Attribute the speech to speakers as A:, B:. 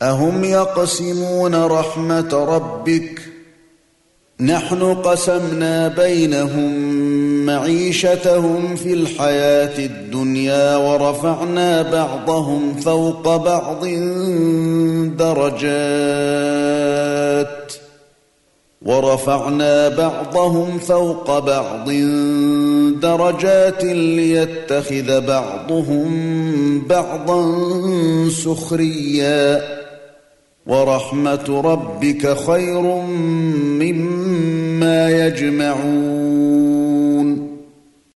A: أهم يقسمون رحمة ربك نحن قسمنا بينهم معيشتهم في الحياة الدنيا ورفعنا بعضهم فوق بعض درجات ليتخذ بعضهم بعضا سخريا ورحمة ربك خير مما يجمعون